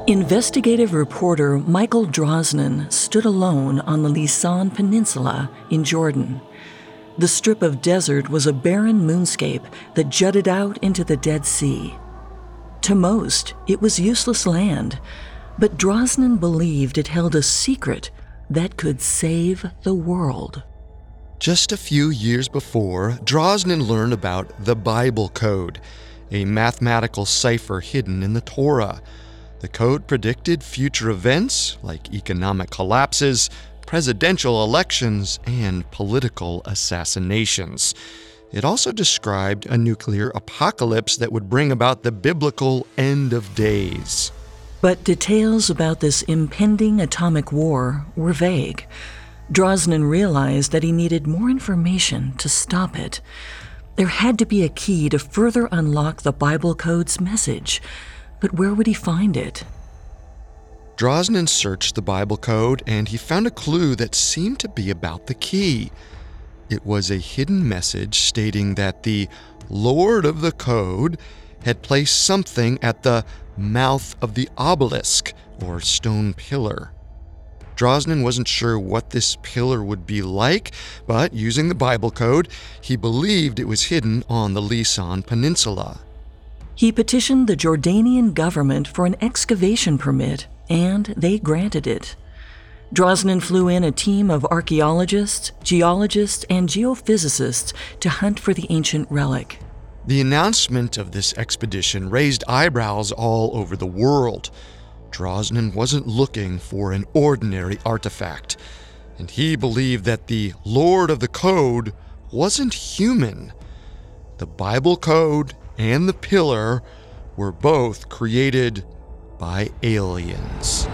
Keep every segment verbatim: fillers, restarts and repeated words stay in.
Investigative reporter Michael Drosnin stood alone on the Lisan Peninsula in Jordan. The strip of desert was a barren moonscape that jutted out into the Dead Sea. To most, it was useless land, but Drosnin believed it held a secret that could save the world. Just a few years before, Drosnin learned about the Bible Code, a mathematical cipher hidden in the Torah. The code predicted future events like economic collapses, presidential elections, and political assassinations. It also described a nuclear apocalypse that would bring about the biblical end of days. But details about this impending atomic war were vague. Drosnin realized that he needed more information to stop it. There had to be a key to further unlock the Bible Code's message. But where would he find it? Drosnin searched the Bible Code, and he found a clue that seemed to be about the key. It was a hidden message stating that the Lord of the Code had placed something at the mouth of the obelisk, or stone pillar. Drosnin wasn't sure what this pillar would be like, but using the Bible Code, he believed it was hidden on the Lisan Peninsula. He petitioned the Jordanian government for an excavation permit, and they granted it. Drosnin flew in a team of archaeologists, geologists, and geophysicists to hunt for the ancient relic. The announcement of this expedition raised eyebrows all over the world. Drosnin wasn't looking for an ordinary artifact, and he believed that the Lord of the Code wasn't human. The Bible Code and the pillar were both created by aliens.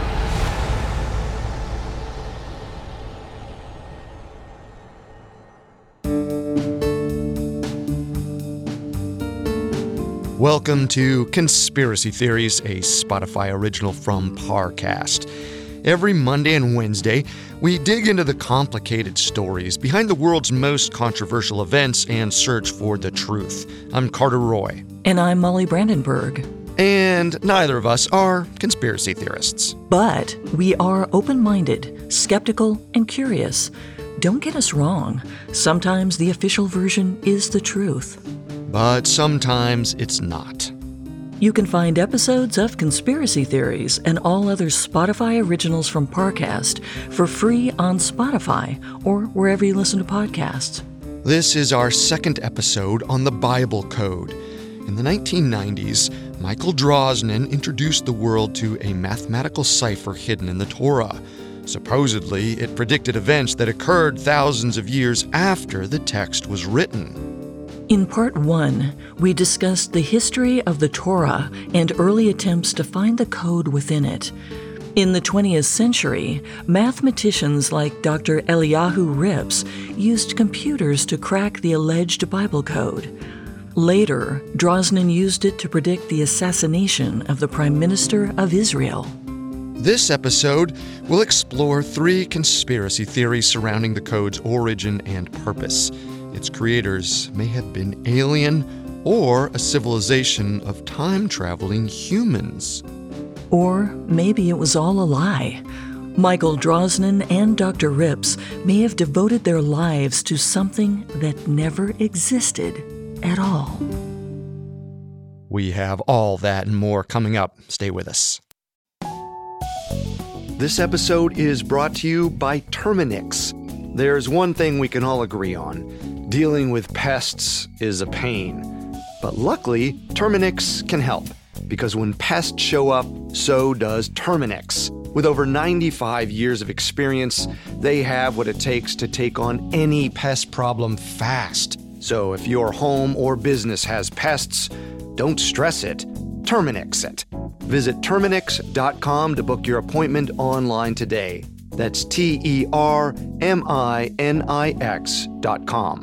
Welcome to Conspiracy Theories, a Spotify original from Parcast. Every Monday and Wednesday, we dig into the complicated stories behind the world's most controversial events and search for the truth. I'm Carter Roy. And I'm Molly Brandenburg. And neither of us are conspiracy theorists. But we are open-minded, skeptical, and curious. Don't get us wrong. Sometimes the official version is the truth. But sometimes it's not. You can find episodes of Conspiracy Theories and all other Spotify originals from Parcast for free on Spotify or wherever you listen to podcasts. This is our second episode on the Bible Code. In the nineteen nineties, Michael Drosnin introduced the world to a mathematical cipher hidden in the Torah. Supposedly, it predicted events that occurred thousands of years after the text was written. In part one, we discussed the history of the Torah and early attempts to find the code within it. In the twentieth century, mathematicians like Doctor Eliyahu Rips used computers to crack the alleged Bible code. Later, Drosnin used it to predict the assassination of the Prime Minister of Israel. This episode will explore three conspiracy theories surrounding the code's origin and purpose. Its creators may have been alien or a civilization of time-traveling humans. Or maybe it was all a lie. Michael Drosnin and Doctor Rips may have devoted their lives to something that never existed at all. We have all that and more coming up. Stay with us. This episode is brought to you by Terminix. There's one thing we can all agree on. Dealing with pests is a pain. But luckily, Terminix can help. Because when pests show up, so does Terminix. With over ninety-five years of experience, they have what it takes to take on any pest problem fast. So if your home or business has pests, don't stress it. Terminix it. Visit Terminix dot com to book your appointment online today. That's T E R M I N I X dot com.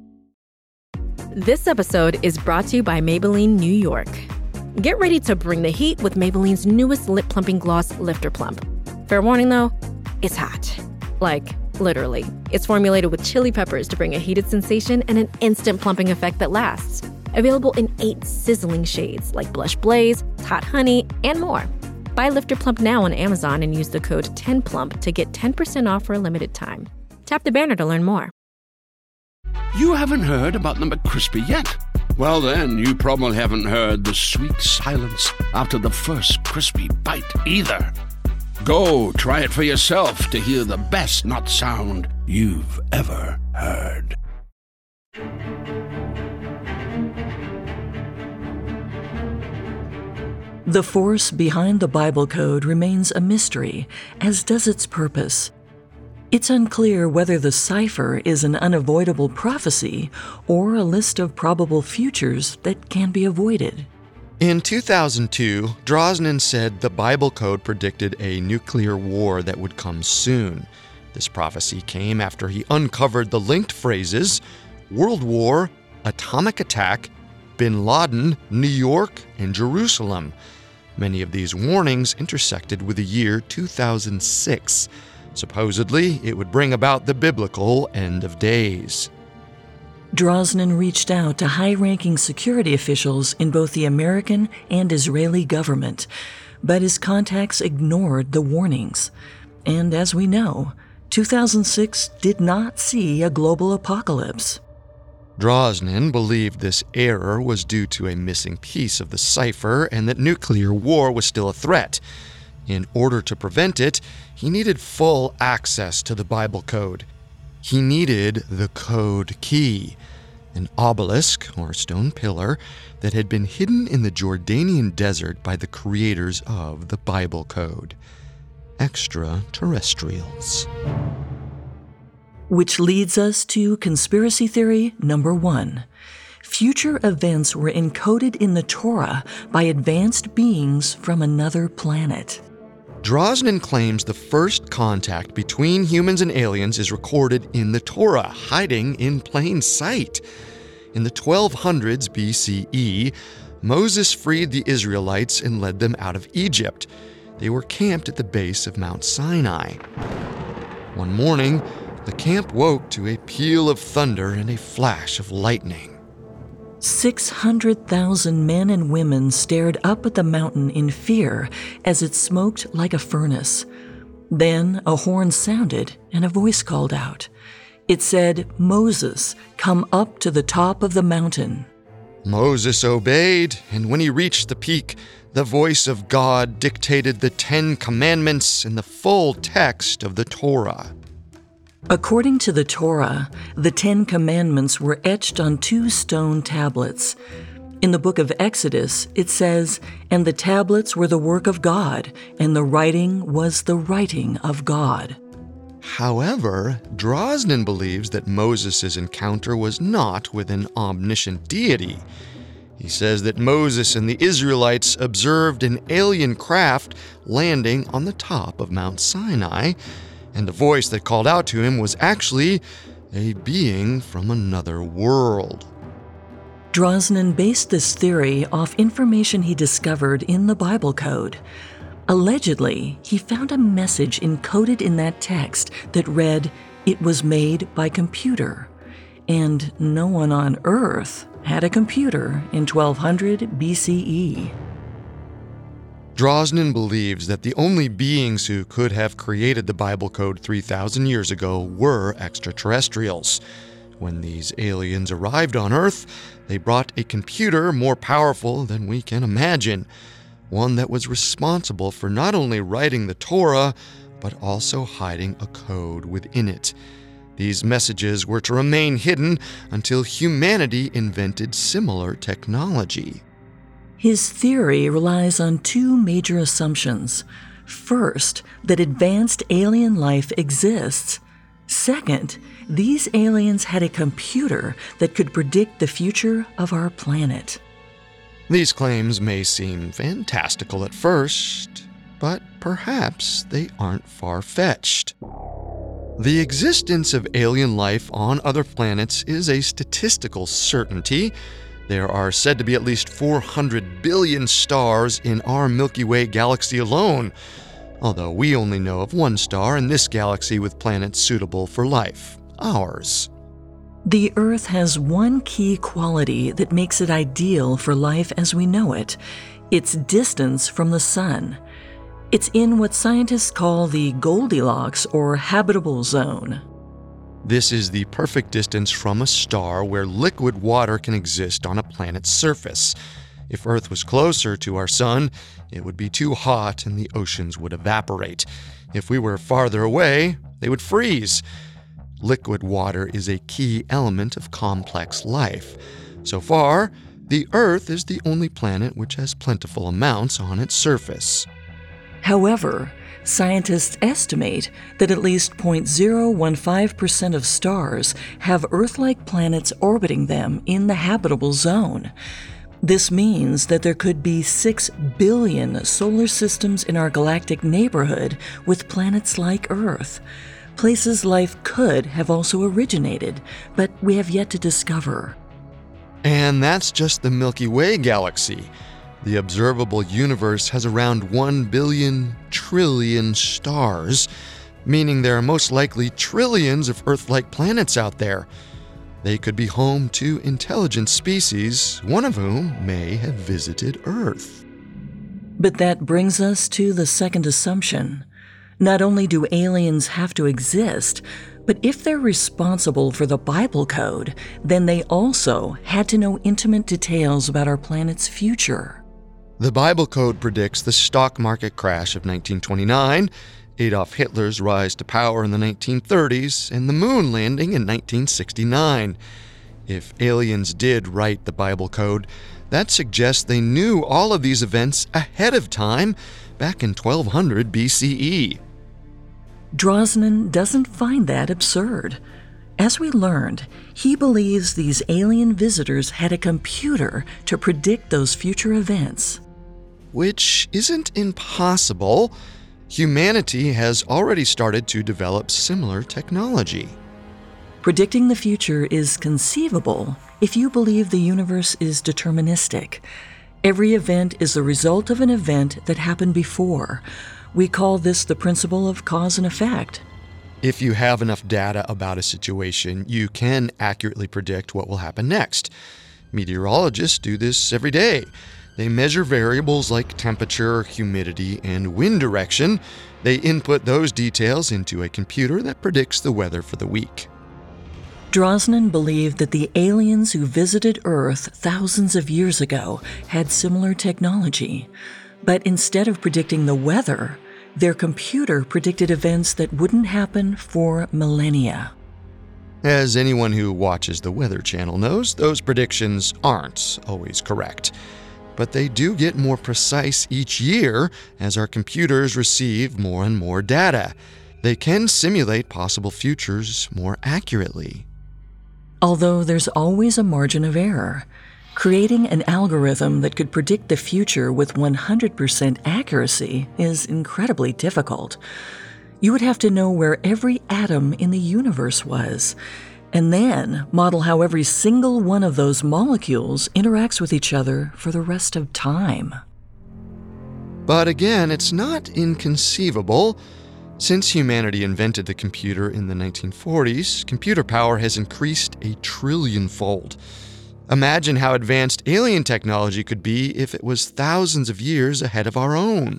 This episode is brought to you by Maybelline New York. Get ready to bring the heat with Maybelline's newest lip plumping gloss, Lifter Plump. Fair warning though, it's hot. Like, literally. It's formulated with chili peppers to bring a heated sensation and an instant plumping effect that lasts. Available in eight sizzling shades like Blush Blaze, Hot Honey, and more. Buy Lifter Plump now on Amazon and use the code ten plump to get ten percent off for a limited time. Tap the banner to learn more. You haven't heard about the McCrispy yet? Well, then, you probably haven't heard the sweet silence after the first crispy bite either. Go try it for yourself to hear the best nut sound you've ever heard. The force behind the Bible code remains a mystery, as does its purpose. It's unclear whether the cipher is an unavoidable prophecy or a list of probable futures that can be avoided. In two thousand two, Drosnin said the Bible code predicted a nuclear war that would come soon. This prophecy came after he uncovered the linked phrases World War, atomic attack, Bin Laden, New York, and Jerusalem. Many of these warnings intersected with the year two thousand six. Supposedly, it would bring about the biblical end of days. Drosnin reached out to high-ranking security officials in both the American and Israeli government, but his contacts ignored the warnings. And as we know, two thousand six did not see a global apocalypse. Drosnin believed this error was due to a missing piece of the cipher and that nuclear war was still a threat. In order to prevent it, he needed full access to the Bible code. He needed the code key, an obelisk or stone pillar that had been hidden in the Jordanian desert by the creators of the Bible code, extraterrestrials. Which leads us to conspiracy theory number one. Future events were encoded in the Torah by advanced beings from another planet. Drosnin claims the first contact between humans and aliens is recorded in the Torah, hiding in plain sight. In the twelve hundreds B C E, Moses freed the Israelites and led them out of Egypt. They were camped at the base of Mount Sinai. One morning, the camp woke to a peal of thunder and a flash of lightning. six hundred thousand men and women stared up at the mountain in fear as it smoked like a furnace. Then a horn sounded and a voice called out. It said, "Moses, come up to the top of the mountain." Moses obeyed, and when he reached the peak, the voice of God dictated the Ten Commandments and the full text of the Torah. According to the Torah, the Ten Commandments were etched on two stone tablets. In the book of Exodus, it says, "And the tablets were the work of God, and the writing was the writing of God." However, Drosnin believes that Moses' encounter was not with an omniscient deity. He says that Moses and the Israelites observed an alien craft landing on the top of Mount Sinai, and the voice that called out to him was actually a being from another world. Drosnin based this theory off information he discovered in the Bible code. Allegedly, he found a message encoded in that text that read, "It was made by computer," and no one on Earth had a computer in twelve hundred B C E. Drosnin believes that the only beings who could have created the Bible code three thousand years ago were extraterrestrials. When these aliens arrived on Earth, they brought a computer more powerful than we can imagine, one that was responsible for not only writing the Torah, but also hiding a code within it. These messages were to remain hidden until humanity invented similar technology. His theory relies on two major assumptions. First, that advanced alien life exists. Second, these aliens had a computer that could predict the future of our planet. These claims may seem fantastical at first, but perhaps they aren't far-fetched. The existence of alien life on other planets is a statistical certainty. There are said to be at least four hundred billion stars in our Milky Way galaxy alone, although we only know of one star in this galaxy with planets suitable for life, ours. The Earth has one key quality that makes it ideal for life as we know it: its distance from the Sun. It's in what scientists call the Goldilocks or habitable zone. This is the perfect distance from a star where liquid water can exist on a planet's surface. If Earth was closer to our sun, it would be too hot and the oceans would evaporate. If we were farther away, they would freeze. Liquid water is a key element of complex life. So far, the Earth is the only planet which has plentiful amounts on its surface. However, scientists estimate that at least zero point zero one five percent of stars have Earth-like planets orbiting them in the habitable zone. This means that there could be six billion solar systems in our galactic neighborhood with planets like Earth. Places life could have also originated, but we have yet to discover. And that's just the Milky Way galaxy. The observable universe has around one billion trillion stars, meaning there are most likely trillions of Earth-like planets out there. They could be home to intelligent species, one of whom may have visited Earth. But that brings us to the second assumption. Not only do aliens have to exist, but if they're responsible for the Bible code, then they also had to know intimate details about our planet's future. The Bible code predicts the stock market crash of nineteen twenty-nine, Adolf Hitler's rise to power in the nineteen thirties, and the moon landing in nineteen sixty-nine. If aliens did write the Bible code, that suggests they knew all of these events ahead of time back in twelve hundred B C E. Drosnin doesn't find that absurd. As we learned, he believes these alien visitors had a computer to predict those future events. Which isn't impossible. Humanity has already started to develop similar technology. Predicting the future is conceivable if you believe the universe is deterministic. Every event is the result of an event that happened before. We call this the principle of cause and effect. If you have enough data about a situation, you can accurately predict what will happen next. Meteorologists do this every day. They measure variables like temperature, humidity, and wind direction. They input those details into a computer that predicts the weather for the week. Drosnin believed that the aliens who visited Earth thousands of years ago had similar technology. But instead of predicting the weather, their computer predicted events that wouldn't happen for millennia. As anyone who watches the Weather Channel knows, those predictions aren't always correct. But they do get more precise each year as our computers receive more and more data. They can simulate possible futures more accurately. Although there's always a margin of error, creating an algorithm that could predict the future with one hundred percent accuracy is incredibly difficult. You would have to know where every atom in the universe was, and then model how every single one of those molecules interacts with each other for the rest of time. But again, it's not inconceivable. Since humanity invented the computer in the nineteen forties, computer power has increased a trillion-fold. Imagine how advanced alien technology could be if it was thousands of years ahead of our own.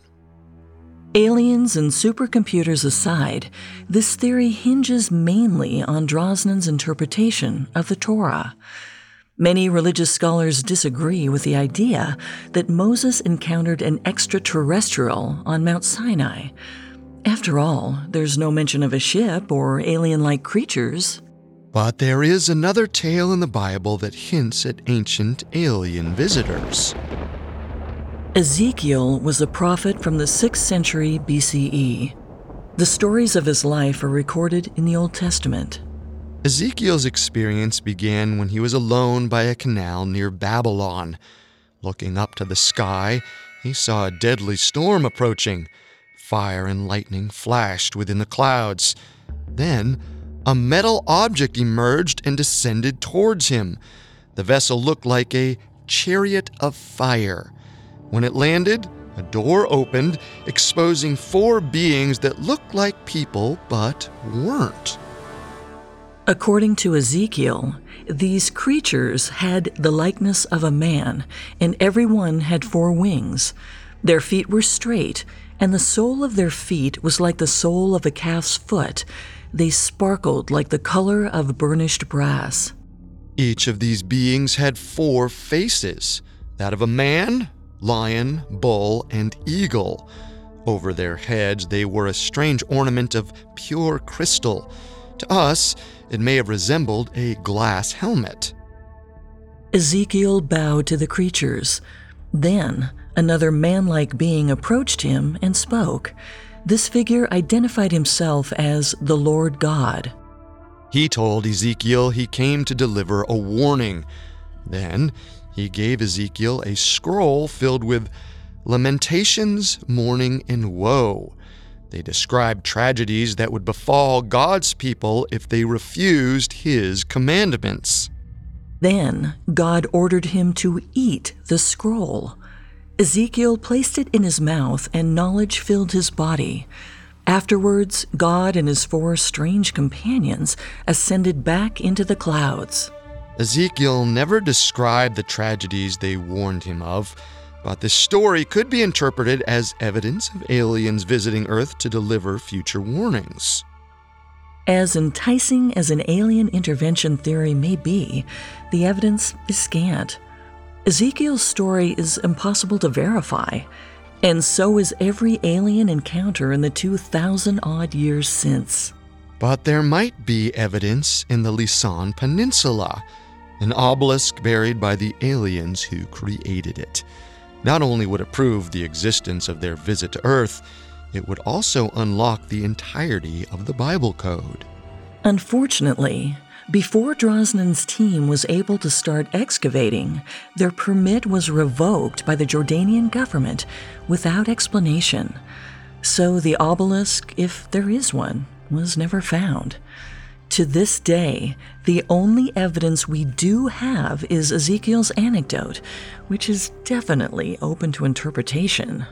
Aliens and supercomputers aside, this theory hinges mainly on Drosnin's interpretation of the Torah. Many religious scholars disagree with the idea that Moses encountered an extraterrestrial on Mount Sinai. After all, there's no mention of a ship or alien-like creatures. But there is another tale in the Bible that hints at ancient alien visitors. Ezekiel was a prophet from the sixth century B C E. The stories of his life are recorded in the Old Testament. Ezekiel's experience began when he was alone by a canal near Babylon. Looking up to the sky, he saw a deadly storm approaching. Fire and lightning flashed within the clouds. Then, a metal object emerged and descended towards him. The vessel looked like a chariot of fire. When it landed, a door opened, exposing four beings that looked like people but weren't. According to Ezekiel, these creatures had the likeness of a man, and every one had four wings. Their feet were straight, and the sole of their feet was like the sole of a calf's foot. They sparkled like the color of burnished brass. Each of these beings had four faces, that of a man, lion, bull, and eagle. Over their heads they wore a strange ornament of pure crystal. To us, it may have resembled a glass helmet. Ezekiel bowed to the creatures. Then, another man-like being approached him and spoke. This figure identified himself as the Lord God. He told Ezekiel he came to deliver a warning. Then he gave Ezekiel a scroll filled with lamentations, mourning, and woe. They described tragedies that would befall God's people if they refused his commandments. Then God ordered him to eat the scroll. Ezekiel placed it in his mouth, and knowledge filled his body. Afterwards, God and his four strange companions ascended back into the clouds. Ezekiel never described the tragedies they warned him of, but this story could be interpreted as evidence of aliens visiting Earth to deliver future warnings. As enticing as an alien intervention theory may be, the evidence is scant. Ezekiel's story is impossible to verify, and so is every alien encounter in the two thousand odd years since. But there might be evidence in the Lisan Peninsula, an obelisk buried by the aliens who created it. Not only would it prove the existence of their visit to Earth, it would also unlock the entirety of the Bible code. Unfortunately, before Drosnin's team was able to start excavating, their permit was revoked by the Jordanian government without explanation. So the obelisk, if there is one, was never found. To this day, the only evidence we do have is Ezekiel's anecdote, which is definitely open to interpretation.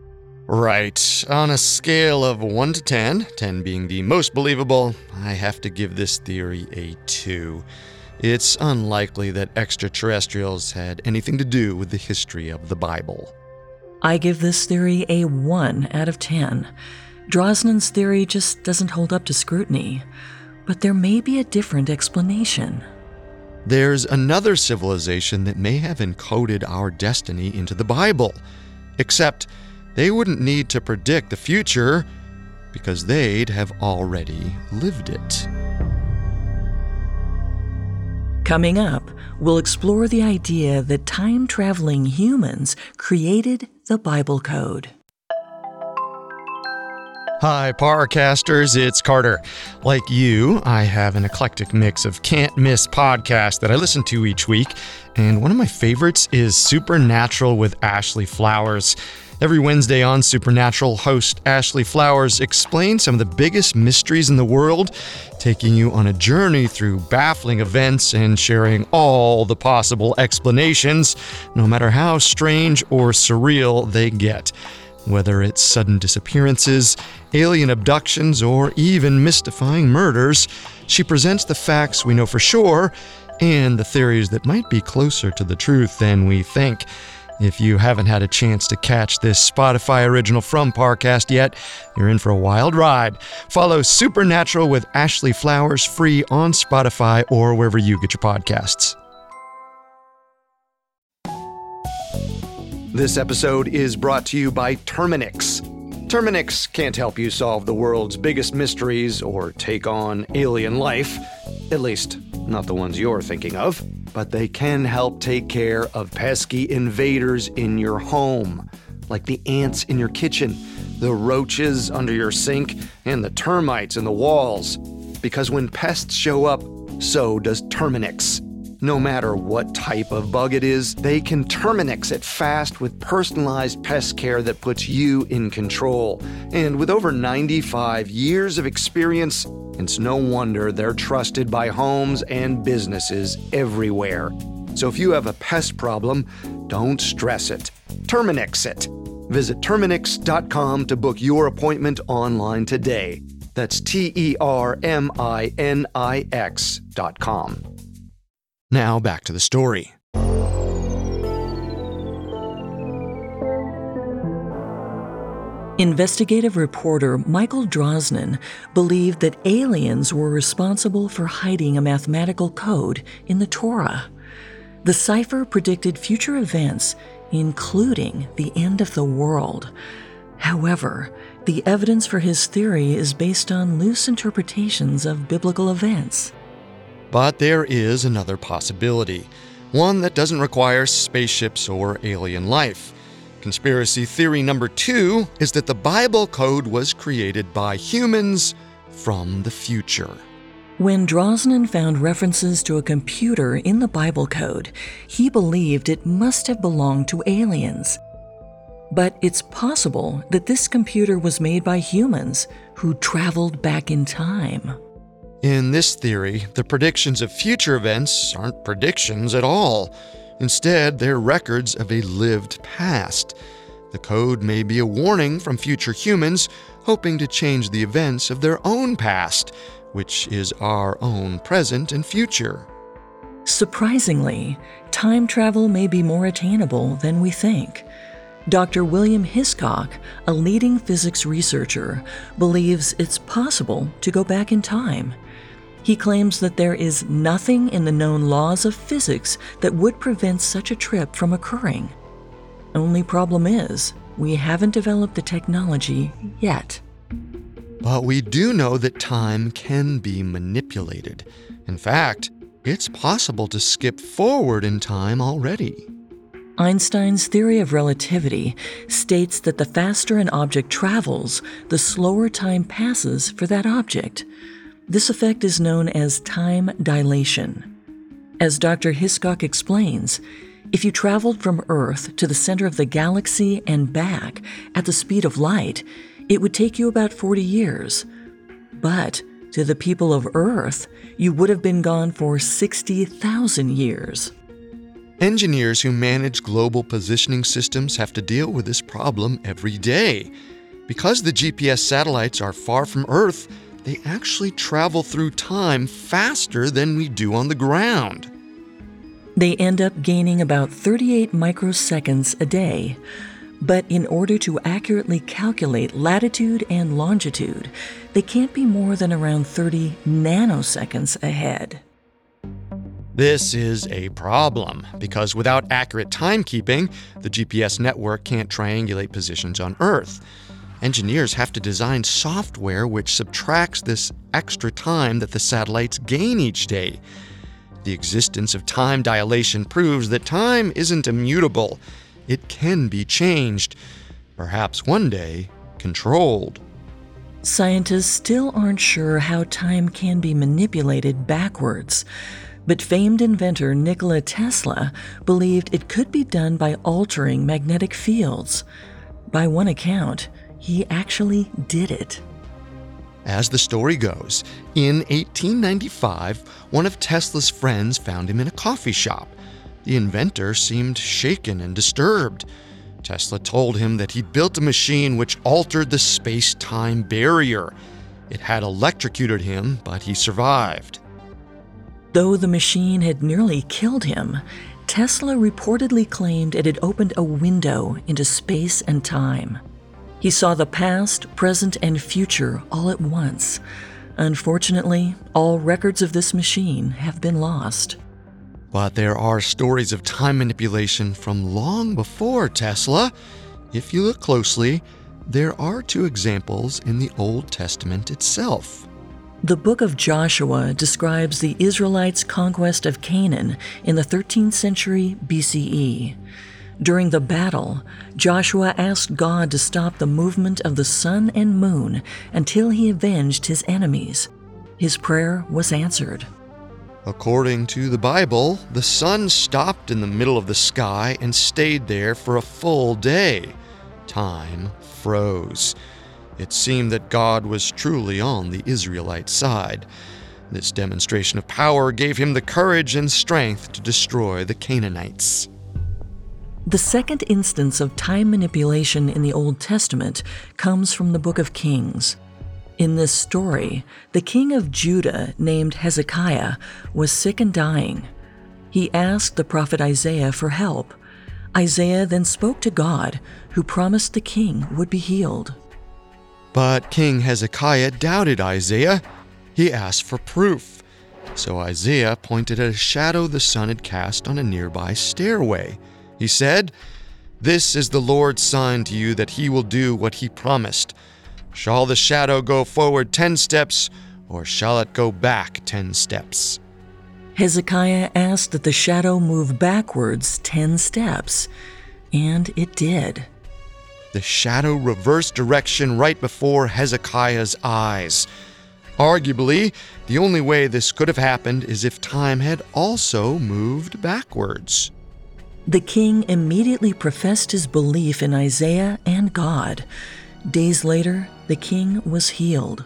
Right. On a scale of one to ten, ten being the most believable, I have to give this theory a two. It's unlikely that extraterrestrials had anything to do with the history of the Bible. I give this theory a one out of ten. Drosnin's theory just doesn't hold up to scrutiny, but there may be a different explanation. There's another civilization that may have encoded our destiny into the Bible, except they wouldn't need to predict the future because they'd have already lived it. Coming up, we'll explore the idea that time-traveling humans created the Bible code. Hi, Parcasters, it's Carter. Like you, I have an eclectic mix of can't-miss podcasts that I listen to each week, and one of my favorites is Supernatural with Ashley Flowers. Every Wednesday on Supernatural, host Ashley Flowers explains some of the biggest mysteries in the world, taking you on a journey through baffling events and sharing all the possible explanations, no matter how strange or surreal they get. Whether it's sudden disappearances, alien abductions, or even mystifying murders, she presents the facts we know for sure and the theories that might be closer to the truth than we think. If you haven't had a chance to catch this Spotify original from Parcast yet, you're in for a wild ride. Follow Supernatural with Ashley Flowers free on Spotify or wherever you get your podcasts. This episode is brought to you by Terminix. Terminix can't help you solve the world's biggest mysteries or take on alien life, at least not the ones you're thinking of, but they can help take care of pesky invaders in your home, like the ants in your kitchen, the roaches under your sink, and the termites in the walls. Because when pests show up, so does Terminix. No matter what type of bug it is, they can Terminix it fast with personalized pest care that puts you in control. And with over ninety-five years of experience, it's no wonder they're trusted by homes and businesses everywhere. So if you have a pest problem, don't stress it. Terminix it. Visit Terminix dot com to book your appointment online today. That's T E R M I N I X dot com. Now back to the story. Investigative reporter Michael Drosnin believed that aliens were responsible for hiding a mathematical code in the Torah. The cipher predicted future events, including the end of the world. However, the evidence for his theory is based on loose interpretations of biblical events. But there is another possibility, one that doesn't require spaceships or alien life. Conspiracy theory number two is that the Bible code was created by humans from the future. When Drosnin found references to a computer in the Bible code, he believed it must have belonged to aliens. But it's possible that this computer was made by humans who traveled back in time. In this theory, the predictions of future events aren't predictions at all. Instead, they're records of a lived past. The code may be a warning from future humans hoping to change the events of their own past, which is our own present and future. Surprisingly, time travel may be more attainable than we think. Doctor William Hiscock, a leading physics researcher, believes it's possible to go back in time. He claims that there is nothing in the known laws of physics that would prevent such a trip from occurring. Only problem is, we haven't developed the technology yet. But we do know that time can be manipulated. In fact, it's possible to skip forward in time already. Einstein's theory of relativity states that the faster an object travels, the slower time passes for that object. This effect is known as time dilation. As Doctor Hiscock explains, if you traveled from Earth to the center of the galaxy and back at the speed of light, it would take you about forty years. But to the people of Earth, you would have been gone for sixty thousand years. Engineers who manage global positioning systems have to deal with this problem every day. Because the G P S satellites are far from Earth, they actually travel through time faster than we do on the ground. They end up gaining about thirty-eight microseconds a day. But in order to accurately calculate latitude and longitude, they can't be more than around thirty nanoseconds ahead. This is a problem, because without accurate timekeeping, the G P S network can't triangulate positions on Earth. Engineers have to design software which subtracts this extra time that the satellites gain each day. The existence of time dilation proves that time isn't immutable. It can be changed, perhaps one day controlled. Scientists still aren't sure how time can be manipulated backwards, but famed inventor Nikola Tesla believed it could be done by altering magnetic fields. By one account, he actually did it. As the story goes, in eighteen ninety-five, one of Tesla's friends found him in a coffee shop. The inventor seemed shaken and disturbed. Tesla told him that he'd built a machine which altered the space-time barrier. It had electrocuted him, but he survived. Though the machine had nearly killed him, Tesla reportedly claimed it had opened a window into space and time. He saw the past, present, and future all at once. Unfortunately, all records of this machine have been lost. But there are stories of time manipulation from long before Tesla. If you look closely, there are two examples in the Old Testament itself. The book of Joshua describes the Israelites' conquest of Canaan in the thirteenth century B C E. During the battle, Joshua asked God to stop the movement of the sun and moon until he avenged his enemies. His prayer was answered. According to the Bible, the sun stopped in the middle of the sky and stayed there for a full day. Time froze. It seemed that God was truly on the Israelite side. This demonstration of power gave him the courage and strength to destroy the Canaanites. The second instance of time manipulation in the Old Testament comes from the book of Kings. In this story, the king of Judah, named Hezekiah, was sick and dying. He asked the prophet Isaiah for help. Isaiah then spoke to God, who promised the king would be healed. But King Hezekiah doubted Isaiah. He asked for proof. So Isaiah pointed at a shadow the sun had cast on a nearby stairway. He said, "This is the Lord's sign to you that he will do what he promised. Shall the shadow go forward ten steps, or shall it go back ten steps?" Hezekiah asked that the shadow move backwards ten steps, and it did. The shadow reversed direction right before Hezekiah's eyes. Arguably, the only way this could have happened is if time had also moved backwards. The king immediately professed his belief in Isaiah and God. Days later, the king was healed.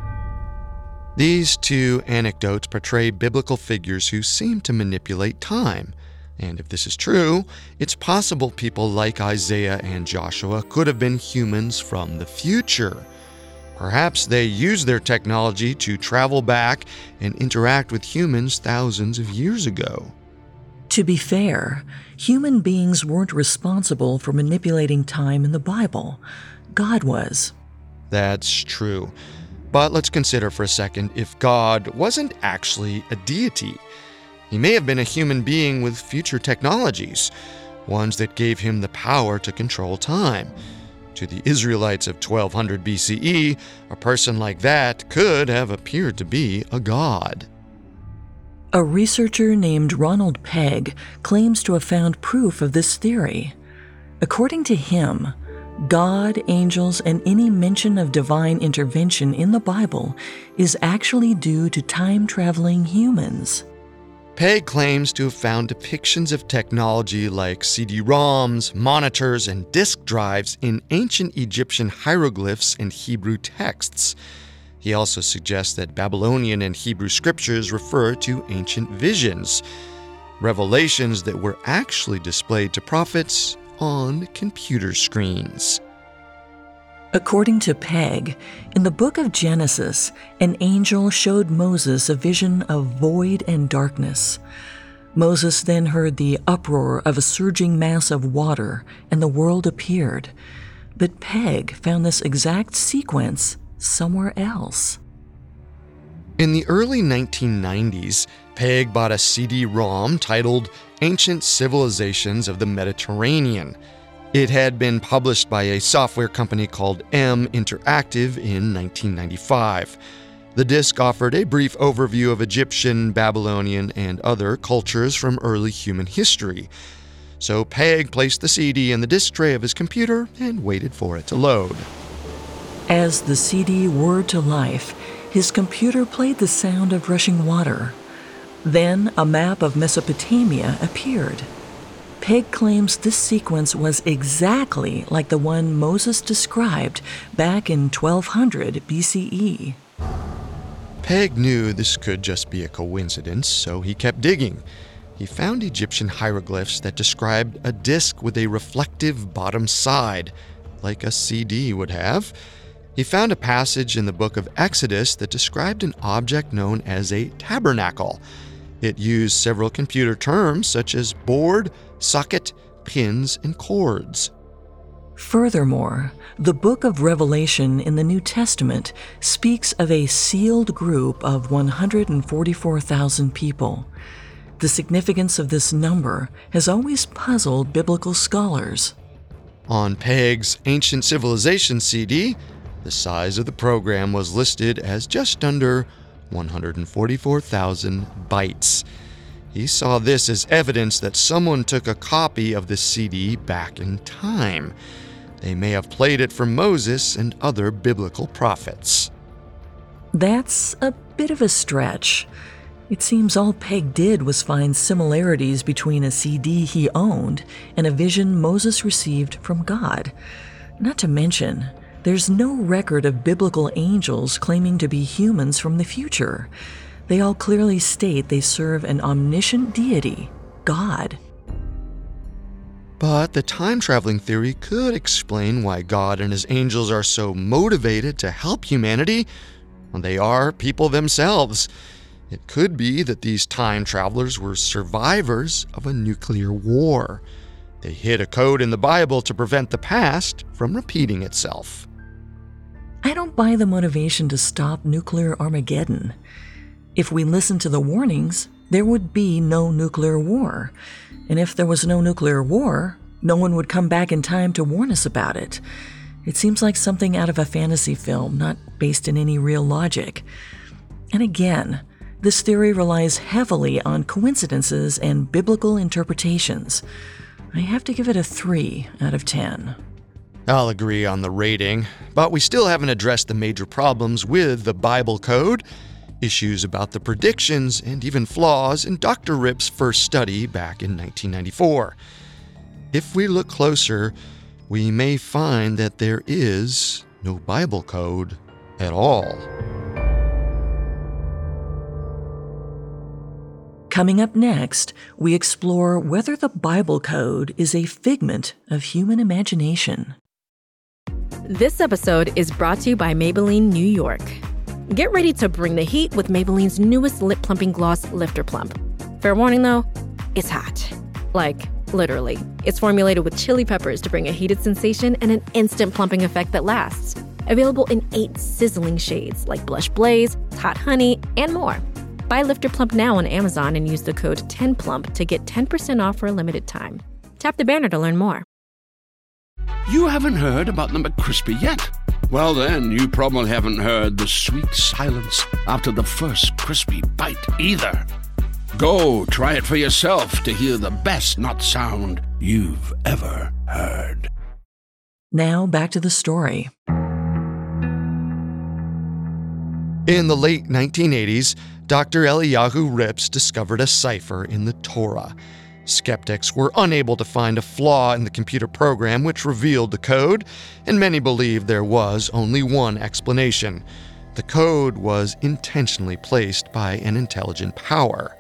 These two anecdotes portray biblical figures who seem to manipulate time. And if this is true, it's possible people like Isaiah and Joshua could have been humans from the future. Perhaps they used their technology to travel back and interact with humans thousands of years ago. To be fair, human beings weren't responsible for manipulating time in the Bible. God was. That's true. But let's consider for a second if God wasn't actually a deity. He may have been a human being with future technologies, ones that gave him the power to control time. To the Israelites of twelve hundred B C E, a person like that could have appeared to be a god. A researcher named Ronald Pegg claims to have found proof of this theory. According to him, God, angels, and any mention of divine intervention in the Bible is actually due to time-traveling humans. Pegg claims to have found depictions of technology like C D ROMs, monitors, and disk drives in ancient Egyptian hieroglyphs and Hebrew texts. He also suggests that Babylonian and Hebrew scriptures refer to ancient visions, revelations that were actually displayed to prophets on computer screens. According to Pegg, in the book of Genesis, an angel showed Moses a vision of void and darkness. Moses then heard the uproar of a surging mass of water, and the world appeared. But Pegg found this exact sequence somewhere else. In the early nineteen nineties, Pegg bought a C D ROM titled Ancient Civilizations of the Mediterranean. It had been published by a software company called M Interactive in nineteen ninety-five. The disc offered a brief overview of Egyptian, Babylonian, and other cultures from early human history. So Pegg placed the C D in the disk tray of his computer and waited for it to load. As the C D whirred to life, his computer played the sound of rushing water. Then a map of Mesopotamia appeared. Pegg claims this sequence was exactly like the one Moses described back in twelve hundred B C E. Pegg knew this could just be a coincidence, so he kept digging. He found Egyptian hieroglyphs that described a disk with a reflective bottom side, like a C D would have. He found a passage in the book of Exodus that described an object known as a tabernacle. It used several computer terms such as board, socket, pins, and cords. Furthermore, the book of Revelation in the New Testament speaks of a sealed group of one hundred forty-four thousand people. The significance of this number has always puzzled biblical scholars. On Pegg's Ancient Civilization C D, the size of the program was listed as just under one hundred forty-four thousand bytes. He saw this as evidence that someone took a copy of the C D back in time. They may have played it for Moses and other biblical prophets. That's a bit of a stretch. It seems all Pegg did was find similarities between a C D he owned and a vision Moses received from God. Not to mention, there's no record of biblical angels claiming to be humans from the future. They all clearly state they serve an omniscient deity, God. But the time-traveling theory could explain why God and his angels are so motivated to help humanity when they are people themselves. It could be that these time travelers were survivors of a nuclear war. They hid a code in the Bible to prevent the past from repeating itself. I don't buy the motivation to stop nuclear Armageddon. If we listened to the warnings, there would be no nuclear war. And if there was no nuclear war, no one would come back in time to warn us about it. It seems like something out of a fantasy film, not based in any real logic. And again, this theory relies heavily on coincidences and biblical interpretations. I have to give it a three out of ten. I'll agree on the rating, but we still haven't addressed the major problems with the Bible Code, issues about the predictions, and even flaws in Doctor Ripp's first study back in nineteen ninety-four. If we look closer, we may find that there is no Bible Code at all. Coming up next, we explore whether the Bible Code is a figment of human imagination. This episode is brought to you by Maybelline New York. Get ready to bring the heat with Maybelline's newest lip plumping gloss, Lifter Plump. Fair warning though, it's hot. Like, literally. It's formulated with chili peppers to bring a heated sensation and an instant plumping effect that lasts. Available in eight sizzling shades like Blush Blaze, Hot Honey, and more. Buy Lifter Plump now on Amazon and use the code ten plump to get ten percent off for a limited time. Tap the banner to learn more. You haven't heard about the McCrispy yet? Well, then, you probably haven't heard the sweet silence after the first crispy bite either. Go try it for yourself to hear the best nut sound you've ever heard. Now back to the story. In the late nineteen eighties, Doctor Eliyahu Rips discovered a cipher in the Torah. Skeptics were unable to find a flaw in the computer program which revealed the code, and many believed there was only one explanation. The code was intentionally placed by an intelligent power.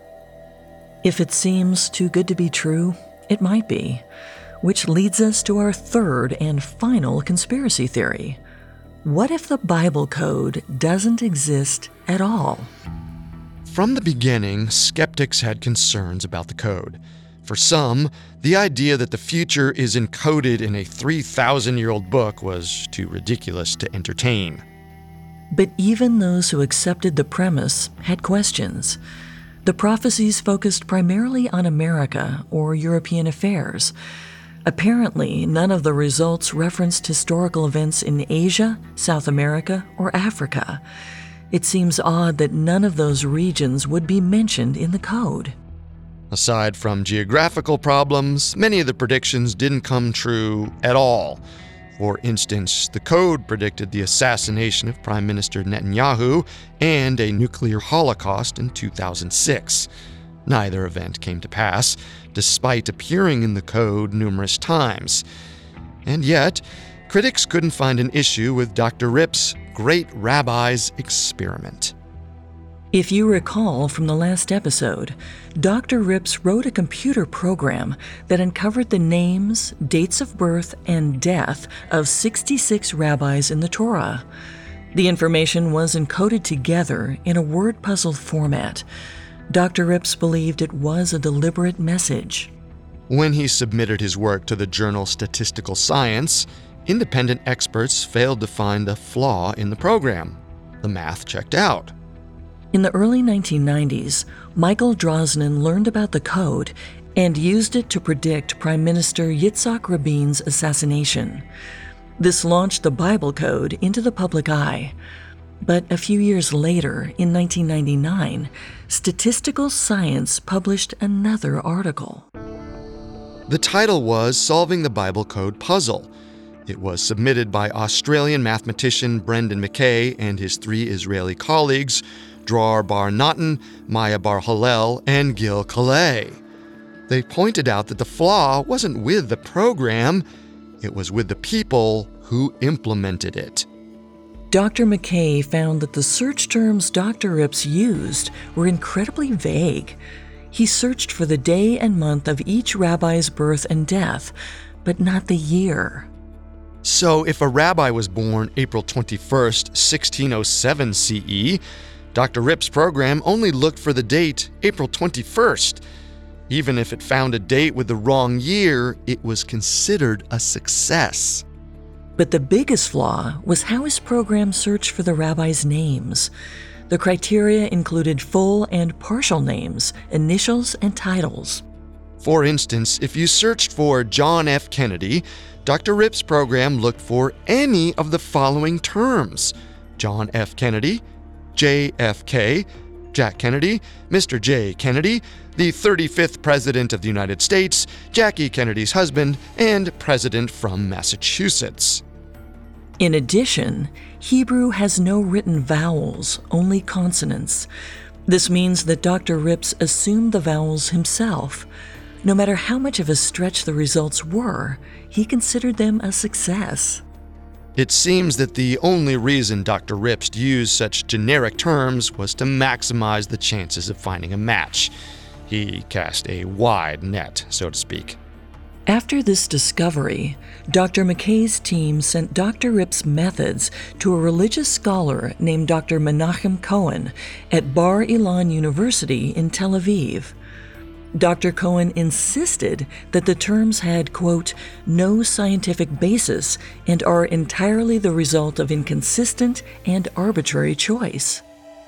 If it seems too good to be true, it might be. Which leads us to our third and final conspiracy theory. What if the Bible Code doesn't exist at all? From the beginning, skeptics had concerns about the code. For some, the idea that the future is encoded in a three thousand year old book was too ridiculous to entertain. But even those who accepted the premise had questions. The prophecies focused primarily on America or European affairs. Apparently, none of the results referenced historical events in Asia, South America, or Africa. It seems odd that none of those regions would be mentioned in the code. Aside from geographical problems, many of the predictions didn't come true at all. For instance, the code predicted the assassination of Prime Minister Netanyahu and a nuclear holocaust in two thousand six. Neither event came to pass, despite appearing in the code numerous times. And yet, critics couldn't find an issue with Doctor Ripp's Great Rabbi's experiment. If you recall from the last episode, Doctor Rips wrote a computer program that uncovered the names, dates of birth, and death of sixty-six rabbis in the Torah. The information was encoded together in a word puzzle format. Doctor Rips believed it was a deliberate message. When he submitted his work to the journal Statistical Science, independent experts failed to find a flaw in the program. The math checked out. In the early nineteen nineties, Michael Drosnin learned about the code and used it to predict Prime Minister Yitzhak Rabin's assassination. This launched the Bible Code into the public eye. But a few years later, in nineteen ninety-nine, Statistical Science published another article. The title was Solving the Bible Code Puzzle. It was submitted by Australian mathematician Brendan Mackay and his three Israeli colleagues, Dror Bar Natan, Maya Bar Hillel, and Gil Calais. They pointed out that the flaw wasn't with the program, it was with the people who implemented it. Doctor Mackay found that the search terms Doctor Rips used were incredibly vague. He searched for the day and month of each rabbi's birth and death, but not the year. So if a rabbi was born April twenty-first, sixteen oh seven C E, Doctor Rips' program only looked for the date April twenty-first. Even if it found a date with the wrong year, it was considered a success. But the biggest flaw was how his program searched for the rabbis' names. The criteria included full and partial names, initials, and titles. For instance, if you searched for John F. Kennedy, Doctor Ripp's program looked for any of the following terms: John F. Kennedy, J F K, Jack Kennedy, Mister J. Kennedy, the thirty-fifth President of the United States, Jackie Kennedy's husband, and President from Massachusetts. In addition, Hebrew has no written vowels, only consonants. This means that Doctor Rips assumed the vowels himself. No matter how much of a stretch the results were, he considered them a success. It seems that the only reason Doctor Rips used such generic terms was to maximize the chances of finding a match. He cast a wide net, so to speak. After this discovery, Doctor McKay's team sent Doctor Ripp's methods to a religious scholar named Doctor Menachem Cohen at Bar Ilan University in Tel Aviv. Doctor Cohen insisted that the terms had, quote, no scientific basis and are entirely the result of inconsistent and arbitrary choice.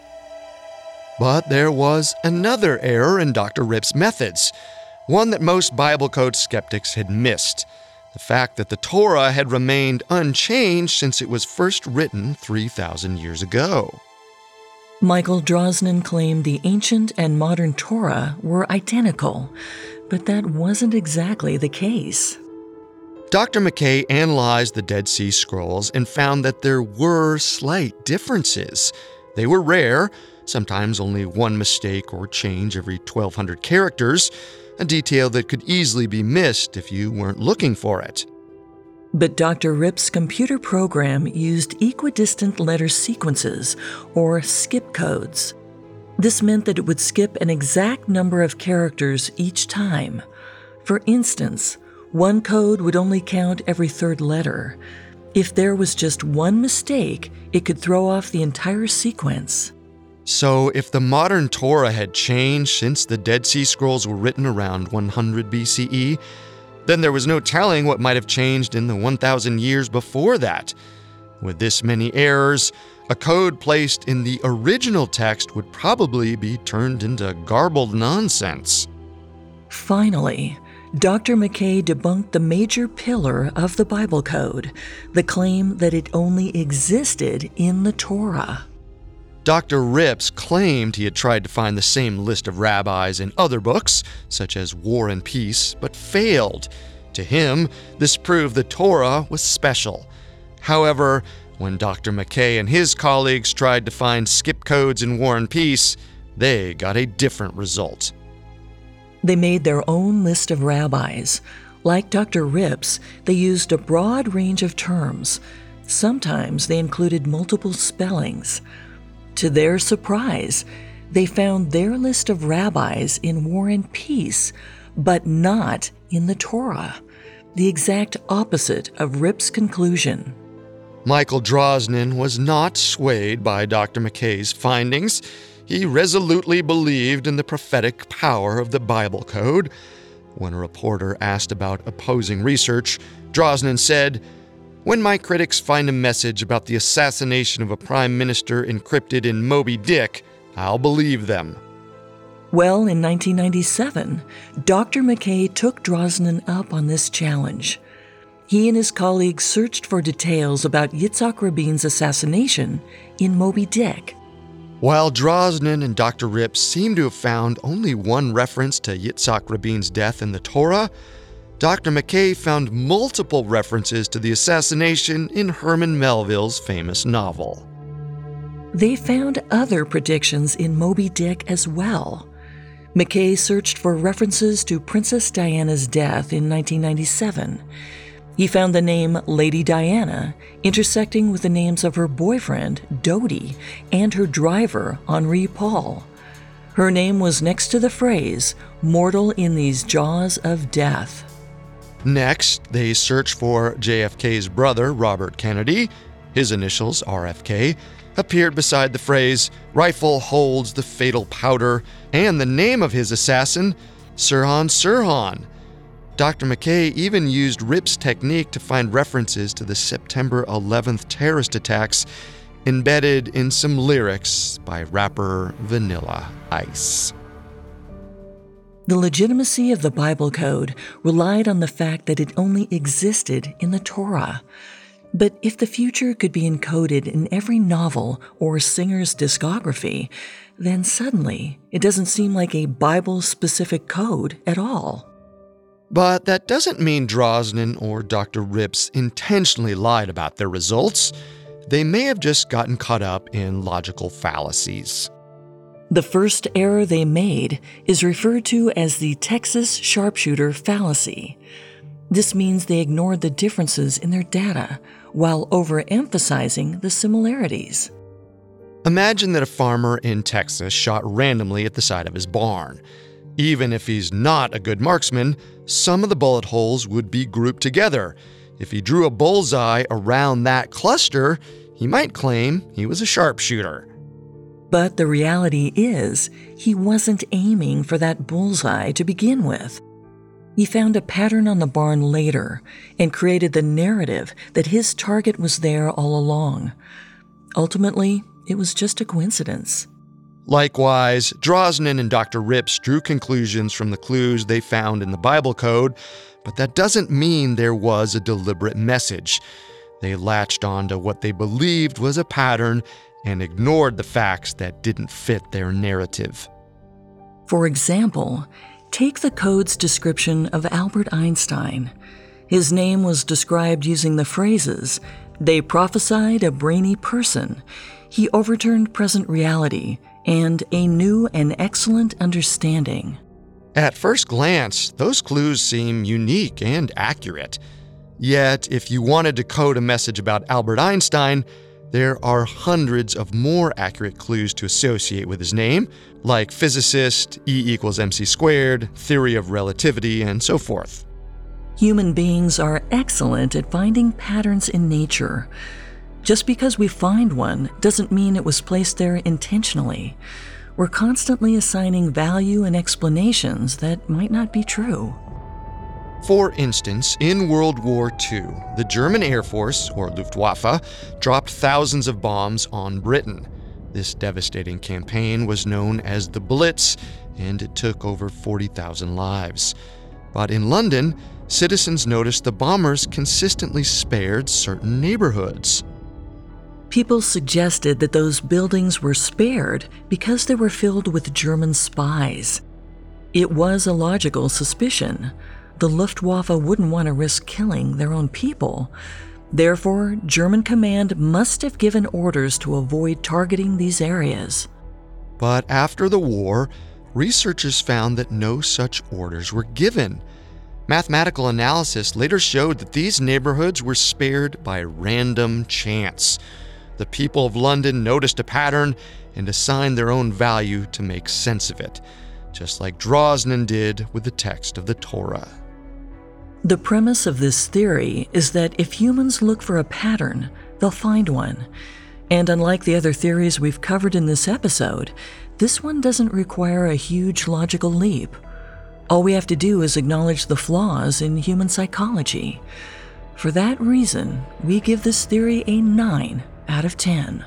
But there was another error in Doctor Ripp's methods, one that most Bible code skeptics had missed: the fact that the Torah had remained unchanged since it was first written three thousand years ago. Michael Drosnin claimed the ancient and modern Torah were identical, but that wasn't exactly the case. Doctor McKay analyzed the Dead Sea Scrolls and found that there were slight differences. They were rare, sometimes only one mistake or change every twelve hundred characters, a detail that could easily be missed if you weren't looking for it. But Doctor Ripp's computer program used equidistant letter sequences, or skip codes. This meant that it would skip an exact number of characters each time. For instance, one code would only count every third letter. If there was just one mistake, it could throw off the entire sequence. So if the modern Torah had changed since the Dead Sea Scrolls were written around one hundred B C E, then there was no telling what might have changed in the one thousand years before that. With this many errors, a code placed in the original text would probably be turned into garbled nonsense. Finally, Doctor McKay debunked the major pillar of the Bible code, the claim that it only existed in the Torah. Doctor Rips claimed he had tried to find the same list of rabbis in other books, such as War and Peace, but failed. To him, this proved the Torah was special. However, when Doctor McKay and his colleagues tried to find skip codes in War and Peace, they got a different result. They made their own list of rabbis. Like Doctor Rips, they used a broad range of terms. Sometimes they included multiple spellings. To their surprise, they found their list of rabbis in War and Peace, but not in the Torah, the exact opposite of Ripp's conclusion. Michael Drosnin was not swayed by Doctor McKay's findings. He resolutely believed in the prophetic power of the Bible code. When a reporter asked about opposing research, Drosnin said, "When my critics find a message about the assassination of a prime minister encrypted in Moby Dick, I'll believe them." Well, in nineteen ninety-seven, Doctor McKay took Drosnin up on this challenge. He and his colleagues searched for details about Yitzhak Rabin's assassination in Moby Dick. While Drosnin and Doctor Rips seem to have found only one reference to Yitzhak Rabin's death in the Torah, Doctor McKay found multiple references to the assassination in Herman Melville's famous novel. They found other predictions in Moby Dick as well. McKay searched for references to Princess Diana's death in nineteen ninety-seven. He found the name Lady Diana intersecting with the names of her boyfriend, Dodi, and her driver, Henri Paul. Her name was next to the phrase, "mortal in these jaws of death." Next, they searched for J F K's brother, Robert Kennedy. His initials, R F K, appeared beside the phrase, "rifle holds the fatal powder," and the name of his assassin, Sirhan Sirhan. Doctor McKay even used Rip's technique to find references to the September eleventh terrorist attacks embedded in some lyrics by rapper Vanilla Ice. The legitimacy of the Bible Code relied on the fact that it only existed in the Torah. But if the future could be encoded in every novel or singer's discography, then suddenly it doesn't seem like a Bible-specific code at all. But that doesn't mean Drosnin or Doctor Rips intentionally lied about their results. They may have just gotten caught up in logical fallacies. The first error they made is referred to as the Texas sharpshooter fallacy. This means they ignored the differences in their data while overemphasizing the similarities. Imagine that a farmer in Texas shot randomly at the side of his barn. Even if he's not a good marksman, some of the bullet holes would be grouped together. If he drew a bullseye around that cluster, he might claim he was a sharpshooter. But the reality is, he wasn't aiming for that bullseye to begin with. He found a pattern on the barn later and created the narrative that his target was there all along. Ultimately, it was just a coincidence. Likewise, Drosnin and Doctor Rips drew conclusions from the clues they found in the Bible Code, but that doesn't mean there was a deliberate message. They latched onto what they believed was a pattern and ignored the facts that didn't fit their narrative. For example, take the code's description of Albert Einstein. His name was described using the phrases, "They prophesied a brainy person," "He overturned present reality," and "a new and excellent understanding." At first glance, those clues seem unique and accurate. Yet, if you wanted to code a message about Albert Einstein, there are hundreds of more accurate clues to associate with his name, like physicist, E equals mc squared, theory of relativity, and so forth. Human beings are excellent at finding patterns in nature. Just because we find one doesn't mean it was placed there intentionally. We're constantly assigning value and explanations that might not be true. For instance, in World War Two, the German Air Force, or Luftwaffe, dropped thousands of bombs on Britain. This devastating campaign was known as the Blitz, and it took over forty thousand lives. But in London, citizens noticed the bombers consistently spared certain neighborhoods. People suggested that those buildings were spared because they were filled with German spies. It was a logical suspicion. The Luftwaffe wouldn't want to risk killing their own people. Therefore, German command must have given orders to avoid targeting these areas. But after the war, researchers found that no such orders were given. Mathematical analysis later showed that these neighborhoods were spared by random chance. The people of London noticed a pattern and assigned their own value to make sense of it, just like Drosnin did with the text of the Torah. The premise of this theory is that if humans look for a pattern, they'll find one. And unlike the other theories we've covered in this episode, this one doesn't require a huge logical leap. All we have to do is acknowledge the flaws in human psychology. For that reason, we give this theory a nine out of ten.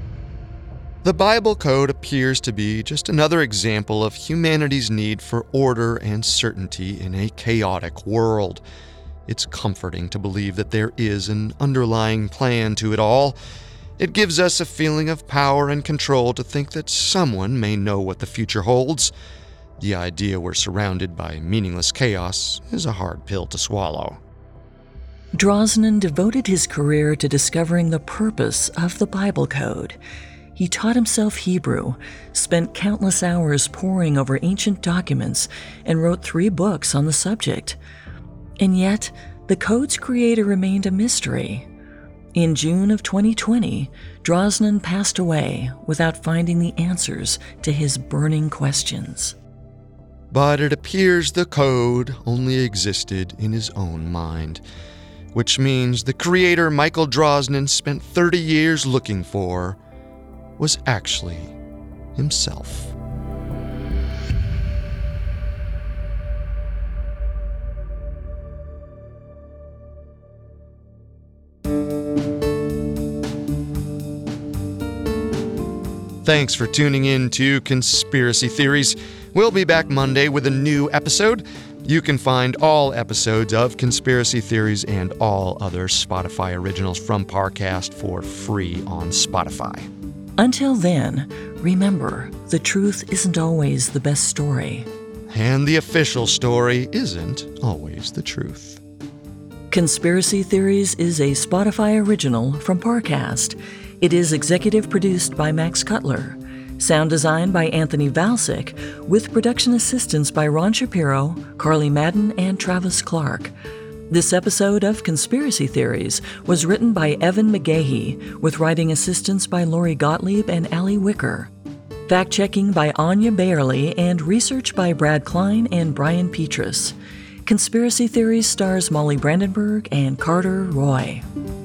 The Bible Code appears to be just another example of humanity's need for order and certainty in a chaotic world. It's comforting to believe that there is an underlying plan to it all. It gives us a feeling of power and control to think that someone may know what the future holds. The idea we're surrounded by meaningless chaos is a hard pill to swallow. Drosnin devoted his career to discovering the purpose of the Bible Code. He taught himself Hebrew, spent countless hours poring over ancient documents, and wrote three books on the subject. And yet, the code's creator remained a mystery. In June of twenty twenty, Drosnin passed away without finding the answers to his burning questions. But it appears the code only existed in his own mind, which means the creator Michael Drosnin spent thirty years looking for was actually himself. Thanks for tuning in to Conspiracy Theories. We'll be back Monday with a new episode. You can find all episodes of Conspiracy Theories and all other Spotify originals from Parcast for free on Spotify. Until then, remember, the truth isn't always the best story. And the official story isn't always the truth. Conspiracy Theories is a Spotify original from Parcast. It is executive produced by Max Cutler. Sound design by Anthony Valsic, with production assistance by Ron Shapiro, Carly Madden, and Travis Clark. This episode of Conspiracy Theories was written by Evan McGahee, with writing assistance by Lori Gottlieb and Allie Wicker. Fact-checking by Anya Bayerly and research by Brad Klein and Brian Petrus. Conspiracy Theories stars Molly Brandenburg and Carter Roy.